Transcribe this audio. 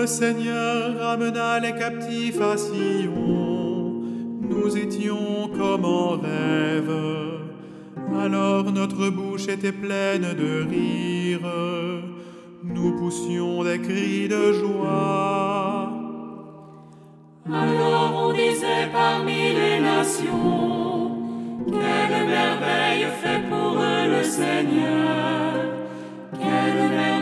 le Seigneur ramena les captifs à Sion, nous étions comme en rêve. Alors notre bouche était pleine de rire, nous poussions des cris de joie. Alors on disait parmi les nations, quelle merveille fait pour eux le Seigneur, quelle merveille